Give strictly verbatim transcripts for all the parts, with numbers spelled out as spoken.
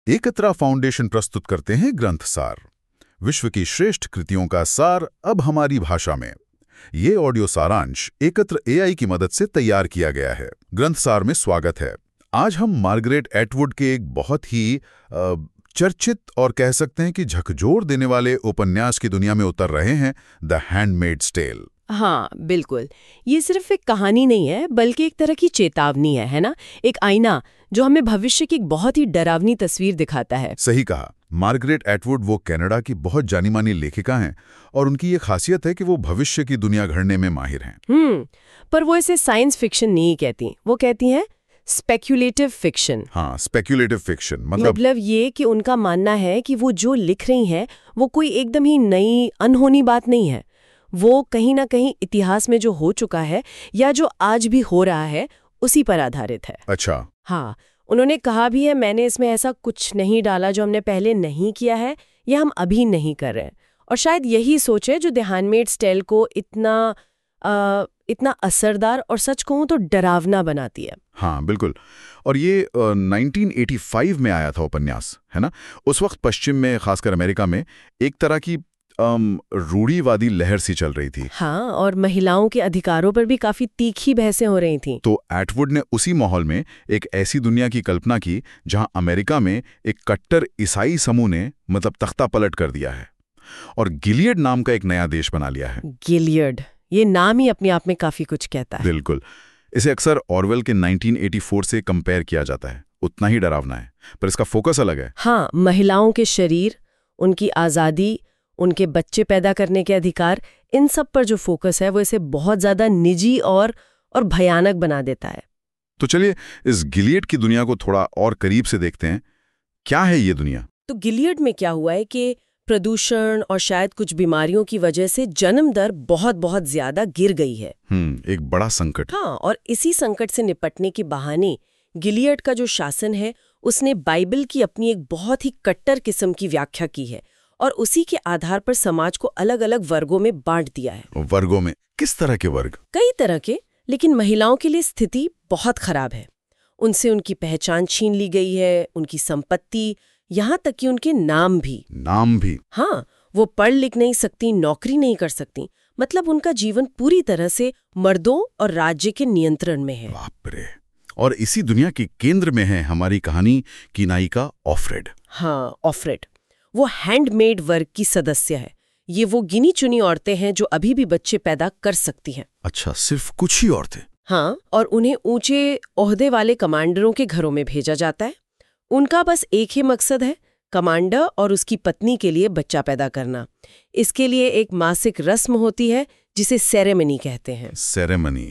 एकत्रा foundation प्रस्तुत करते हैं ग्रंथसार, विश्व की श्रेष्ठ कृतियों का सार अब हमारी भाषा में। ये ऑडियो सारांश एकत्र एआई की मदद से तैयार किया गया है। ग्रंथसार में स्वागत है। आज हम मार्गरेट एटवुड के एक बहुत ही आ, चर्चित और कह सकते हैं कि झकझोर देने वाले उपन्यास की दुनिया में उतर रहे हैं, द हैंडमेड्स टेल। हाँ बिल्कुल, ये सिर्फ एक कहानी नहीं है बल्कि एक तरह की चेतावनी है है ना, एक आईना जो हमें भविष्य की एक बहुत ही डरावनी तस्वीर दिखाता है। सही कहा। मार्गरेट एटवुड वो कनाडा की बहुत जानी मानी लेखिका हैं और उनकी ये खासियत है कि वो भविष्य की दुनिया गढ़ने में माहिर हैं। हम्म पर वो इसे साइंस फिक्शन नहीं कहती, वो कहती हैं स्पेक्यूलेटिव फिक्शन। हाँ, स्पेक्यूलेटिव फिक्शन मतलब मतलब ये कि उनका मानना है कि वो जो लिख रही हैं वो कोई एकदम ही नई अनहोनी बात नहीं है, वो कहीं ना कहीं इतिहास में जो हो चुका है या जो आज भी हो रहा है उसी पर आधारित है। अच्छा। हाँ, उन्होंने कहा भी है, मैंने इसमें ऐसा कुछ नहीं डाला जो हमने पहले नहीं किया है या हम अभी नहीं कर रहे हैं। और शायद यही सोच है जो द हैंडमेड्स टेल को इतना आ, इतना असरदार और सच कहूं तो डरावना बनाती है। हाँ बिल्कुल। और ये uh, नाइनटीन एटी फाइव में आया था उपन्यास, है ना। उस वक्त पश्चिम में, खासकर अमेरिका में, एक तरह की um, रूढ़ीवादी लहर सी चल रही थी। हाँ, और महिलाओं के अधिकारों पर भी काफी तीखी बहसें हो रही थीं। तो एटवुड ने उसी माहौल में एक ऐसी दुनिया की कल्पना की जहां अमेरिका में एक कट्टर ईसाई समूह ने मतलब तख्ता पलट कर दिया है और गिलियड नाम का एक नया देश बना लिया है। गिलियड, ये नाम ही अपने आप में काफी कुछ कहता है। बिल्कुल। इसे अक्सर ऑरवेल के नाइनटीन एटी फोर से कंपेयर किया जाता है, उतना ही डरावना है, पर इसका फोकस अलग है। हाँ, महिलाओं के शरीर, उनकी आज़ादी, उनके बच्चे पैदा करने के अधिकार, इन सब पर जो फोकस है वो इसे बहुत ज्यादा निजी और और भयानक बना देता है। तो चलिए इस गिलियड की दुनिया को थोड़ा और करीब से देखते हैं। क्या है ये दुनिया? तो गिलियड में क्या हुआ है कि प्रदूषण और शायद कुछ बीमारियों की वजह से जन्म दर बहुत बहुत ज्यादा गिर गई है। हम्म एक बड़ा संकट। हाँ, और इसी संकट से निपटने के बहाने गिलियड का जो शासन है उसने बाइबल की अपनी एक बहुत ही कट्टर किस्म की व्याख्या की है और उसी के आधार पर समाज को अलग अलग वर्गों में बांट दिया है। वर्गों में? किस तरह के वर्ग? कई तरह के, लेकिन महिलाओं के लिए स्थिति बहुत खराब है। उनसे उनकी पहचान छीन ली गई है, उनकी संपत्ति, यहाँ तक कि उनके नाम भी। नाम भी? हाँ, वो पढ़ लिख नहीं सकती, नौकरी नहीं कर सकती, मतलब उनका जीवन पूरी तरह से मर्दों और राज्य के नियंत्रण में है। बाप रे। और इसी दुनिया के केंद्र में है हमारी कहानी की नायिका ऑफ्रेड। हाँ, ऑफ्रेड वो हैंडमेड वर्ग की सदस्य है। ये वो गिनी चुनी औरतें हैं जो अभी भी बच्चे पैदा कर सकती हैं। अच्छा, सिर्फ कुछ ही औरतें? हाँ, और उन्हें ऊंचे ओहदे वाले कमांडरों के घरों में भेजा जाता है। उनका बस एक ही मकसद है, कमांडर और उसकी पत्नी के लिए बच्चा पैदा करना। इसके लिए एक मासिक रस्म होती है जिसे सेरेमनी कहते हैं। सेरेमनी।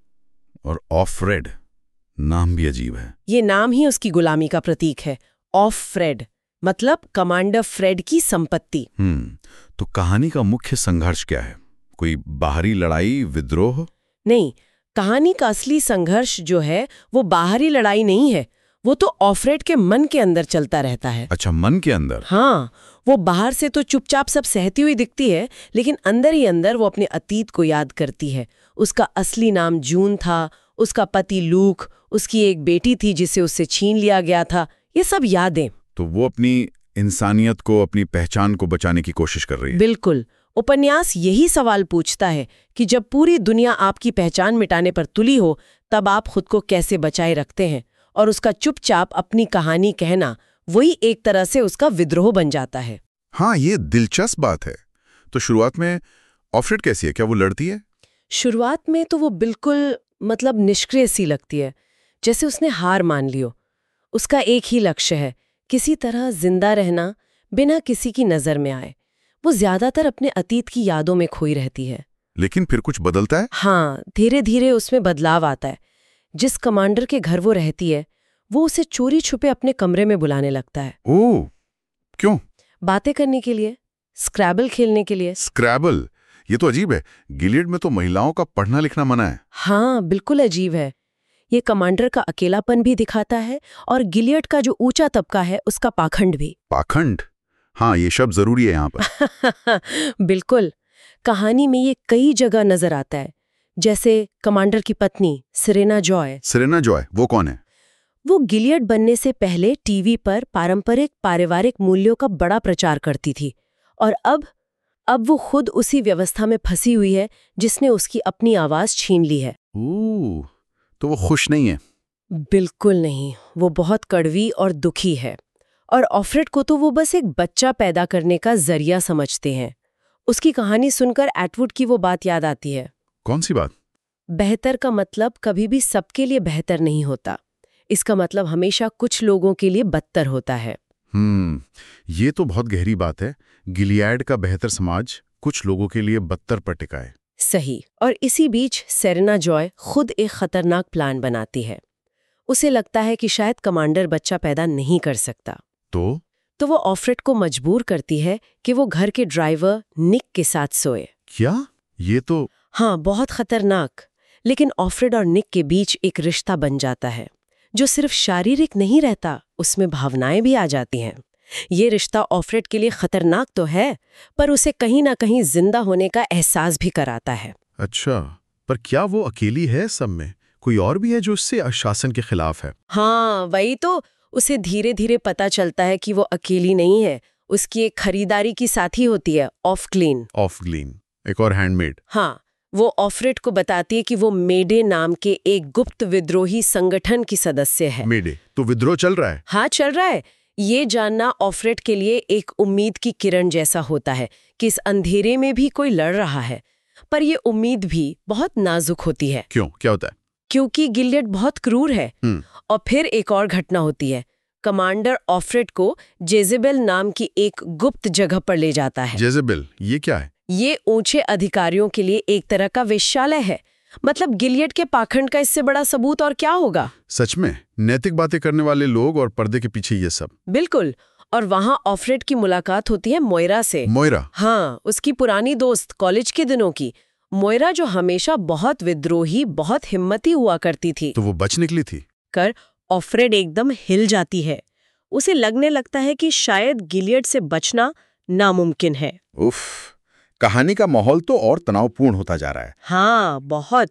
और ऑफ्रेड, नाम भी अजीब है। ये नाम ही उसकी गुलामी का प्रतीक है। ऑफ्रेड मतलब कमांडर फ्रेड की संपत्ति। हम्म तो कहानी का मुख्य संघर्ष क्या है? कोई बाहरी लड़ाई, विद्रोह? नहीं, कहानी का असली संघर्ष जो है वो बाहरी लड़ाई नहीं है, वो तो ऑफ्रेड के मन के अंदर चलता रहता है। अच्छा, मन के अंदर? हाँ, वो बाहर से तो चुपचाप सब सहती हुई दिखती है, लेकिन अंदर ही अंदर वो अपने अतीत को याद करती है। उसका असली नाम जून था, उसका पति लूक, उसकी एक बेटी थी जिसे उससे छीन लिया गया था, ये सब यादें। तो वो अपनी इंसानियत को, अपनी पहचान को बचाने की कोशिश कर रही है। बिल्कुल। उपन्यास यही सवाल पूछता है कि जब पूरी दुनिया आपकी पहचान मिटाने पर तुली हो, तब आप खुद को कैसे बचाए रखते हैं? और उसका चुपचाप अपनी कहानी कहना वही एक तरह से उसका विद्रोह बन जाता है। हाँ, ये दिलचस्प बात है। तो शुरुआत में ऑफ्रेड कैसी है? क्या वो लड़ती है? शुरुआत में तो वो बिल्कुल मतलब निष्क्रिय सी लगती है, जैसे उसने हार मान लियो। उसका एक ही लक्ष्य है, किसी तरह जिंदा रहना बिना किसी की नजर में आए। वो ज्यादातर अपने अतीत की यादों में खोई रहती है। लेकिन फिर कुछ बदलता है? हाँ, धीरे धीरे उसमें बदलाव आता है। जिस कमांडर के घर वो रहती है वो उसे चोरी छुपे अपने कमरे में बुलाने लगता है। ओह, क्यों? बातें करने के लिए, स्क्रैबल खेलने के लिए। स्क्रैबल? ये तो अजीब है। गिलियड में तो महिलाओं का पढ़ना लिखना मना है। हाँ, बिल्कुल अजीब है। ये कमांडर का अकेलापन भी दिखाता है और गिलियड का जो ऊंचा तबका है उसका पाखंड भी। पाखंड? हाँ, ये शब्द जरूरी है यहाँ पर। बिल्कुल। कहानी में ये कई जगह नजर आता है, जैसे कमांडर की पत्नी सेरेना जॉय। सेरेना जॉय वो कौन है? वो गिलियड बनने से पहले टीवी पर पारंपरिक पारिवारिक मूल्यों का बड़ा प्रचार करती थी और अब अब वो खुद उसी व्यवस्था में फंसी हुई है जिसने उसकी अपनी आवाज छीन ली है। ओह, तो वो खुश नहीं है। बिल्कुल नहीं, वो बहुत कड़वी और दुखी है और ऑफ्रेड को तो वो बस एक बच्चा पैदा करने का जरिया समझते हैं। उसकी कहानी सुनकर एटवुड की वो बात याद आती है। कौन सी बात? बेहतर का मतलब कभी भी सबके लिए बेहतर नहीं होता। इसका मतलब हमेशा कुछ लोगों के लिए बदतर होता है। हम्म, ये तो बहुत गहरी बात है। गिलियाड का बेहतर समाज कुछ लोगों के लिए बदतर पर टिका है। सही। और इसी बीच सेरेना जॉय खुद एक खतरनाक प्लान बनाती है। उसे लगता है कि शायद कमांडर बच्चा पैदा नहीं कर सकता। तो तो वो ऑफ्रेड को मजबूर करती है कि वो घर के ड्राइवर निक के साथ सोए। क्या? ये तो हाँ, बहुत खतरनाक। लेकिन ऑफ्रेड और निक के बीच एक रिश्ता बन जाता है जो सिर्फ शारीरिक नहीं रहता, उसमें भावनाएं भी आ जाती हैं। ये रिश्ता ऑफ्रेड के लिए खतरनाक तो है, पर उसे कहीं ना कहीं जिंदा होने का एहसास भी कराता है। अच्छा, पर क्या वो अकेली है सब में? कोई और भी है जो उससे अशासन के खिलाफ है? हाँ, वही तो। उसे धीरे धीरे पता चलता है कि वो अकेली नहीं है। उसकी एक खरीदारी की साथी होती है, ऑफ ग्लीन। ऑफ ग्लीन, एक और हैंडमेड। हाँ, वो ऑफ्रेड को बताती है कि वो मेडे नाम के एक गुप्त विद्रोही संगठन की सदस्य है। मेडे? तो विद्रोह चल रहा है? हाँ, चल रहा है। ये जानना ऑफ्रेड के लिए एक उम्मीद की किरण जैसा होता है कि इस अंधेरे में भी कोई लड़ रहा है। पर ये उम्मीद भी बहुत नाजुक होती है। क्यों? क्या होता है? क्योंकि गिलियड बहुत क्रूर है। और फिर एक और घटना होती है। कमांडर ऑफ्रेड को जेजेबेल नाम की एक गुप्त जगह पर ले जाता है। जेजेबेल, ये क्या है? ये ऊंचे अधिकारियों के लिए एक तरह का वेश्यालय है। मतलब गिलियड के पाखंड का इससे बड़ा सबूत और क्या होगा। सच में नैतिक बातें करने वाले लोग और पर्दे के पीछे ये सब। बिल्कुल। और वहाँ ऑफ्रेड की मुलाकात होती है मोइरा से। मोइरा? हाँ, उसकी पुरानी दोस्त, कॉलेज के दिनों की मोइरा, जो हमेशा बहुत विद्रोही, बहुत हिम्मती हुआ करती थी। तो वो बच निकली थी। कर ऑफ्रेड एकदम हिल जाती है। उसे लगने लगता है कि शायद गिलियड से बचना नामुमकिन है। उफ, कहानी का माहौल तो और तनावपूर्ण होता जा रहा है। हाँ, बहुत।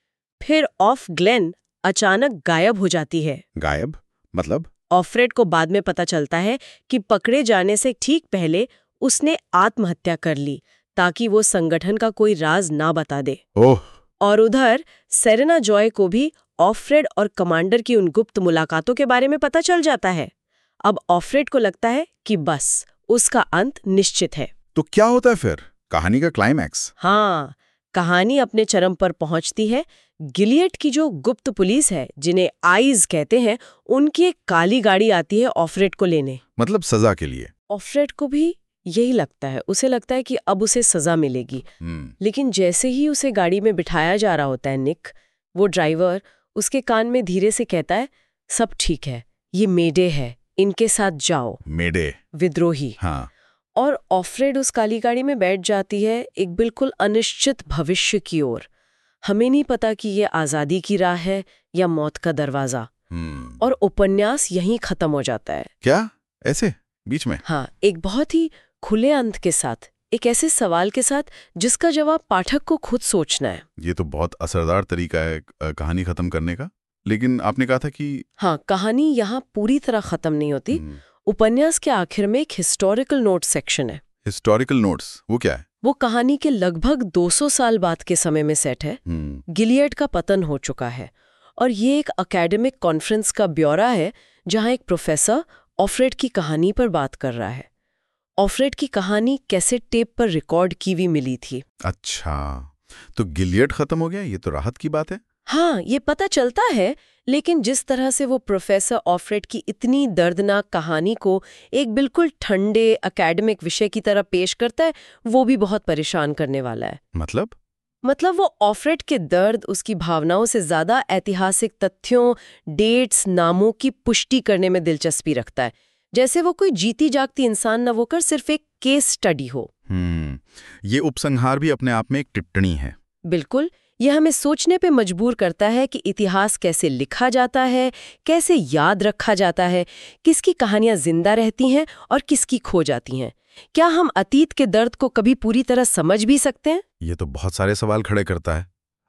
फिर ऑफ ग्लेन अचानक गायब हो जाती है। गायब? मतलब? ऑफ्रेड को बाद में पता चलता है कि पकड़े जाने से ठीक पहले उसने आत्महत्या कर ली ताकि वो संगठन का कोई राज ना बता दे। ओह। और उधर सेरेना जॉय को भी ऑफ्रेड और कमांडर की उन गुप्त मुलाकातों के बारे में पता चल जाता है। अब ऑफ्रेड को लगता है कि बस उसका अंत निश्चित है। तो क्या होता है फिर? कहानी का क्लाइमैक्स? हाँ, कहानी अपने चरम पर पहुंचती है। गिलियड की जो गुप्त पुलिस है, जिन्हें आइज कहते हैं, उनकी एक काली गाड़ी आती है ऑफ्रेड को लेने। मतलब सजा के लिए? ऑफ्रेड को भी यही लगता है। उसे लगता है कि अब उसे सजा मिलेगी। लेकिन जैसे ही उसे गाड़ी में बिठाया जा रहा होता है निक, वो ड्राइवर उसके कान में धीरे से कहता है, सब ठीक है, ये मेडे है, इनके साथ जाओ। मेडे? विद्रोही। हाँ। और ऑफ्रेड उस काली गाड़ी में बैठ जाती है एक बिल्कुल अनिश्चित भविष्य की ओर। हमें नहीं पता कि ये आजादी की राह है या मौत का दरवाजा। और उपन्यास यहीं खत्म हो जाता है। क्या? ऐसे बीच में? हाँ, एक बहुत ही खुले अंत के साथ, एक ऐसे सवाल के साथ जिसका जवाब पाठक को खुद सोचना है। ये तो बहुत असरदार तरीका है कहानी खत्म करने का। लेकिन आपने कहा था कि हाँ, कहानी यहाँ पूरी तरह खत्म नहीं होती। उपन्यास के आखिर में एक हिस्टोरिकल नोट सेक्शन है। Historical notes? वो क्या है? वो कहानी के लगभग दो सौ साल बाद के समय में सेट है। गिलियड का पतन हो चुका है और ये एक एकेडमिक कॉन्फ्रेंस का ब्यौरा है जहां एक प्रोफेसर ऑफ्रेड की कहानी पर बात कर रहा है। ऑफ्रेड की कहानी कैसेट टेप पर रिकॉर्ड की हुई मिली थी। अच्छा, तो गिलियड खत्म हो गया, ये तो राहत की बात है। हाँ, ये पता चलता है, लेकिन जिस तरह से वो प्रोफेसर ऑफ्रेड की इतनी दर्दनाक कहानी को एक बिल्कुल ठंडे एकेडमिक विषय की तरह पेश करता है, वो भी बहुत परेशान करने वाला है। मतलब? मतलब वो ऑफ्रेड के दर्द, उसकी भावनाओं से ज्यादा ऐतिहासिक तथ्यों, डेट्स, नामों की पुष्टि करने में दिलचस्पी रखता है। जैसे वो कोई जीती जागती इंसान न होकर सिर्फ एक केस स्टडी हो। हम्म, ये उपसंहार भी अपने आप में एक टिप्पणी है। बिल्कुल। यह हमें सोचने पे मजबूर करता है कि इतिहास कैसे लिखा जाता है, कैसे याद रखा जाता है, किसकी कहानियां जिंदा रहती हैं और किसकी खो जाती हैं। क्या हम अतीत के दर्द को कभी पूरी तरह समझ भी सकते हैं? ये तो बहुत सारे सवाल खड़े करता है।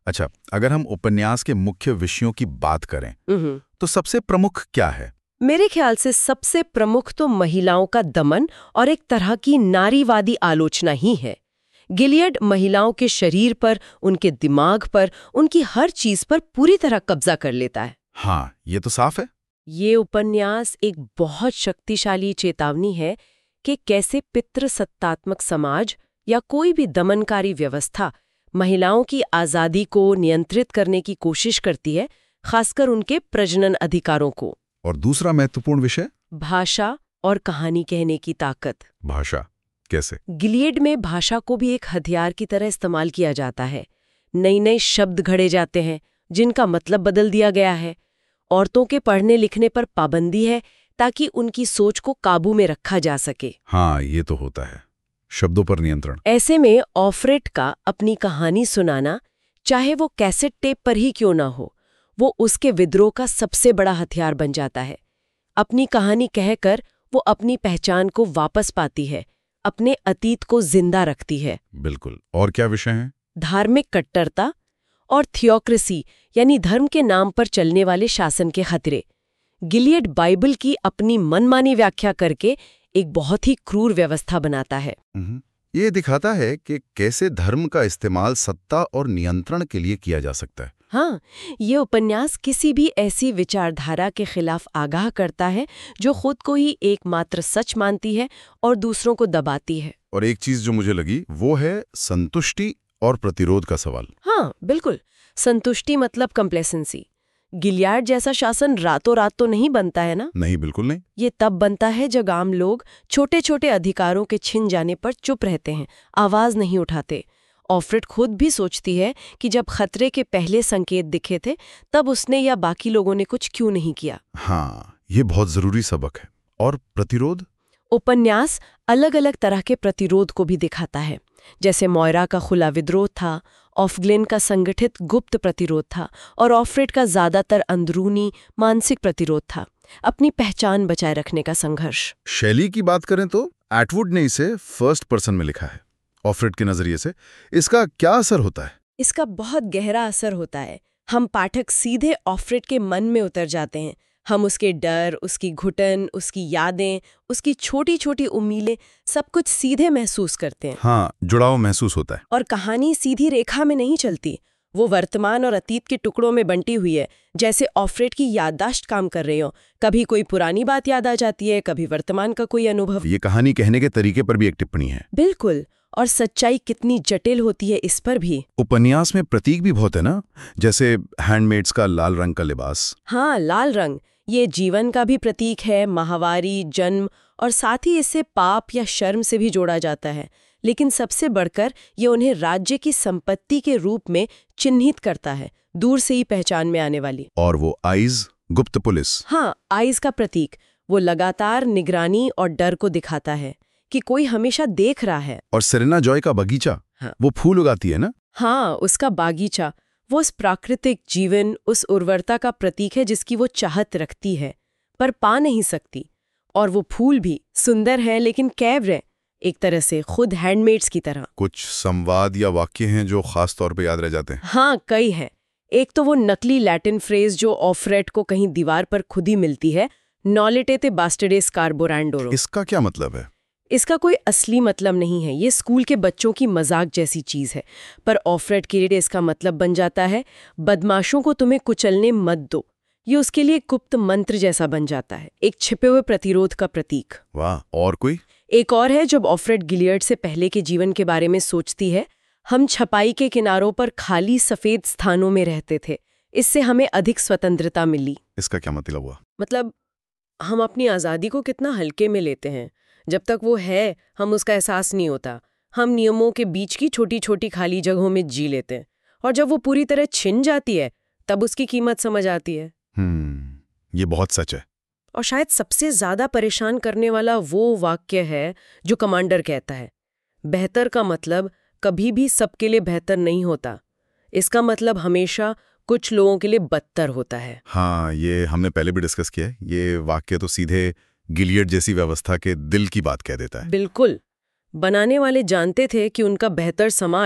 अच्छा, अगर हम उपन्यास के मुख्य विषयों की बात करें हम्म। तो सबसे प्रमुख क्या है? मेरे ख्याल से सबसे प्रमुख तो महिलाओं का दमन और एक तरह की नारीवादी आलोचना ही है। गिलियड महिलाओं के शरीर पर, उनके दिमाग पर, उनकी हर चीज पर पूरी तरह कब्जा कर लेता है। हाँ, ये तो साफ है। ये उपन्यास एक बहुत शक्तिशाली चेतावनी है कि कैसे पितृसत्तात्मक समाज या कोई भी दमनकारी व्यवस्था महिलाओं की आज़ादी को नियंत्रित करने की कोशिश करती है, खासकर उनके प्रजनन अधिकारों को। और दूसरा महत्वपूर्ण विषय? भाषा और कहानी कहने की ताकत। भाषा कैसे? गिलियड में भाषा को भी एक हथियार की तरह इस्तेमाल किया जाता है। नए नए शब्द घड़े जाते हैं जिनका मतलब बदल दिया गया है। औरतों के पढ़ने लिखने पर पाबंदी है ताकि उनकी सोच को काबू में रखा जा सके। हाँ, ये तो होता है, शब्दों पर नियंत्रण। ऐसे में ऑफरेट का अपनी कहानी सुनाना, चाहे वो कैसेट टेप पर ही क्यों ना हो, वो उसके विद्रोह का सबसे बड़ा हथियार बन जाता है। अपनी कहानी कहकर वो अपनी पहचान को वापस पाती है, अपने अतीत को जिंदा रखती है। बिल्कुल। और क्या विषय हैं? धार्मिक कट्टरता और थियोक्रेसी यानी धर्म के नाम पर चलने वाले शासन के खतरे। गिलियड बाइबल की अपनी मनमानी व्याख्या करके एक बहुत ही क्रूर व्यवस्था बनाता है। ये दिखाता है कि कैसे धर्म का इस्तेमाल सत्ता और नियंत्रण के लिए किया जा सकता है। हाँ, ये उपन्यास किसी भी ऐसी विचारधारा के खिलाफ आगाह करता है जो खुद को ही एकमात्र सच मानती है और दूसरों को दबाती है। और एक चीज जो मुझे लगी वो है संतुष्टि और प्रतिरोध का सवाल। हाँ, बिल्कुल। संतुष्टि मतलब कंप्लेसेंसी। गिलियड जैसा शासन रातों रात तो नहीं बनता है ना। नहीं, बिल्कुल नहीं। ये तब बनता है जब आम लोग छोटे छोटे अधिकारों के छिन जाने पर चुप रहते हैं, आवाज नहीं उठाते। ऑफरेट खुद भी सोचती है कि जब खतरे के पहले संकेत दिखे थे तब उसने या बाकी लोगों ने कुछ क्यों नहीं किया। हाँ, ये बहुत जरूरी सबक है। और प्रतिरोध? उपन्यास अलग अलग तरह के प्रतिरोध को भी दिखाता है। जैसे मॉयरा का खुला विद्रोह था, ऑफग्लेन का संगठित गुप्त प्रतिरोध था और ऑफरेट का ज्यादातर अंदरूनी मानसिक प्रतिरोध था, अपनी पहचान बचाए रखने का संघर्ष। शैली की बात करें तो एटवुड ने इसे फर्स्ट पर्सन में लिखा है। ऑफरेट के नजरिए से इसका क्या असर होता है? इसका बहुत गहरा असर होता है। हम पाठक सीधे ऑफरेट के मन में उतर जाते हैं। हम उसके डर, उसकी घुटन, उसकी यादें, उसकी छोटी छोटी उम्मीदें सब कुछ सीधे महसूस करते हैं। हाँ, जुड़ाव महसूस होता है। और कहानी सीधी रेखा में नहीं चलती, वो वर्तमान और अतीत के टुकड़ों में बंटी हुई है, जैसे ऑफरेट की याददाश्त काम कर रही हो। कभी कोई पुरानी बात याद आ जाती है, कभी वर्तमान का कोई अनुभव। ये कहानी कहने के तरीके पर भी एक टिप्पणी है। बिल्कुल। और सच्चाई कितनी जटिल होती है इस पर भी। उपन्यास में प्रतीक भी बहुत है ना, जैसे हैंडमेड्स का लाल रंग का लिबास। हाँ, लाल रंग ये जीवन का भी प्रतीक है, माहवारी, जन्म, और साथ ही इससे पाप या शर्म से भी जोड़ा जाता है। लेकिन सबसे बढ़कर ये उन्हें राज्य की संपत्ति के रूप में चिन्हित करता है, दूर से ही पहचान में आने वाली। और वो आइज, गुप्त पुलिस। हाँ, आइज का प्रतीक वो लगातार निगरानी और डर को दिखाता है कि कोई हमेशा देख रहा है। और सेरेना जॉय का बगीचा, हाँ। वो फूल उगाती है ना। हाँ, उसका बागीचा वो उस प्राकृतिक जीवन, उस उर्वरता का प्रतीक है जिसकी वो चाहत रखती है पर पा नहीं सकती। और वो फूल भी सुंदर हैं लेकिन कैव्र हैं, एक तरह से खुद हैंडमेड्स की तरह। कुछ संवाद या वाक्य हैं जो खास तौर पे याद रह जाते हैं। हाँ, कई हैं। एक तो वो नकली लैटिन फ्रेज जो ऑफरेट को कहीं दीवार पर खुद ही मिलती है, नॉलेटेते बास्टर्डेस कार्बोरैंडोरो। इसका क्या मतलब है? इसका कोई असली मतलब नहीं है, ये स्कूल के बच्चों की मजाक जैसी चीज है। पर ऑफरेट के लिए इसका मतलब बन जाता है बदमाशों को तुम्हें कुचलने मत दो। ये उसके लिए गुप्त मंत्र जैसा बन जाता है, एक छिपे हुए प्रतिरोध का प्रतीक। वाह, और कोई? एक और है जब ऑफरेट गिलियड से पहले के जीवन के बारे में सोचती है। हम छपाई के किनारों पर खाली सफेद स्थानों में रहते थे, इससे हमें अधिक स्वतंत्रता मिली। इसका क्या मतलब हुआ? मतलब हम अपनी आज़ादी को कितना हल्के में लेते हैं। जब तक वो है हम उसका एहसास नहीं होता। हम नियमों के बीच की छोटी छोटी खाली जगहों में जी लेते हैं, और जब वो पूरी तरह छिन जाती है तब उसकी कीमत समझ आती है। हम्म, ये बहुत सच है। और शायद सबसे ज्यादा परेशान करने वाला वो वाक्य है जो कमांडर कहता है, बेहतर का मतलब कभी भी सबके लिए बेहतर नहीं होता। इसका मतलब हमेशा कुछ लोगों के लिए बदतर होता है। हाँ, ये हमने पहले भी डिस्कस किया है। ये वाक्य तो सीधे गिलियड जैसी व्यवस्था के दिल की बात कह देता है। बिल्कुल। बनाने वाले जानते थे कि उनका बेहतर समाज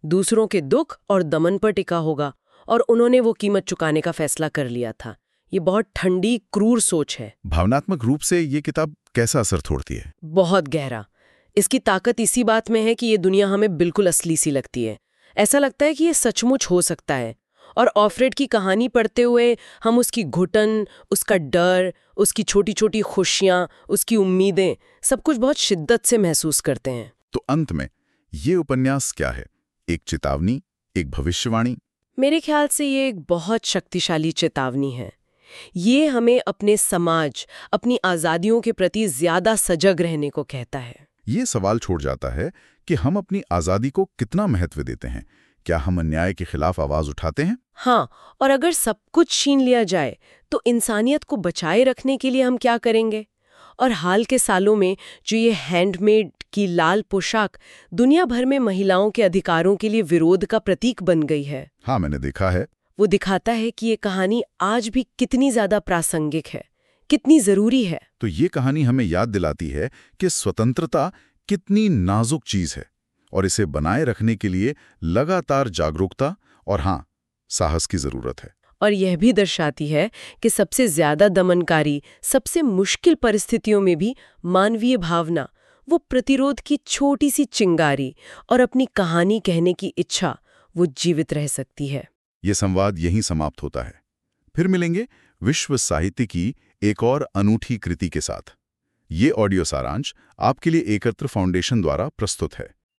दूसरों के दुख और दमन पर टिका होगा, और उन्होंने वो कीमत चुकाने का फैसला कर लिया था। ये बहुत ठंडी, क्रूर सोच है। भावनात्मक रूप से ये किताब कैसा असर छोड़ती है? बहुत गहरा। इसकी ताकत इसी बात में है कि ये दुनिया हमें बिल्कुल असली सी लगती है। ऐसा लगता है कि ये सचमुच हो सकता है। और ऑफ्रेड की कहानी पढ़ते हुए हम उसकी घुटन, उसका डर, उसकी छोटी छोटी खुशियाँ, उसकी उम्मीदें, सब कुछ बहुत शिद्दत से महसूस करते हैं। तो अंत में ये उपन्यास क्या है? एक चेतावनी, एक भविष्यवाणी? मेरे ख्याल से ये एक बहुत शक्तिशाली चेतावनी है। ये हमें अपने समाज, अपनी आज़ादियों के प्रति ज्यादा सजग रहने को कहता है। ये सवाल छोड़ जाता है कि हम अपनी आज़ादी को कितना महत्व देते हैं। क्या हम अन्याय के खिलाफ आवाज उठाते हैं? हाँ, और अगर सब कुछ छीन लिया जाए तो इंसानियत को बचाए रखने के लिए हम क्या करेंगे? और हाल के सालों में जो ये हैंडमेड की लाल पोशाक दुनिया भर में महिलाओं के अधिकारों के लिए विरोध का प्रतीक बन गई है। हाँ, मैंने देखा है। वो दिखाता है कि ये कहानी आज भी कितनी ज्यादा प्रासंगिक है, कितनी जरूरी है। तो ये कहानी हमें याद दिलाती है कि स्वतंत्रता कितनी नाजुक चीज है और इसे बनाए रखने के लिए लगातार जागरूकता और हाँ, साहस की जरूरत है। और यह भी दर्शाती है कि सबसे ज्यादा दमनकारी, सबसे मुश्किल परिस्थितियों में भी मानवीय भावना, वो प्रतिरोध की छोटी सी चिंगारी और अपनी कहानी कहने की इच्छा, वो जीवित रह सकती है। ये संवाद यहीं समाप्त होता है। फिर मिलेंगे विश्व साहित्य की एक और अनूठी कृति के साथ। ये ऑडियो सारांश आपके लिए एकत्र फाउंडेशन द्वारा प्रस्तुत है।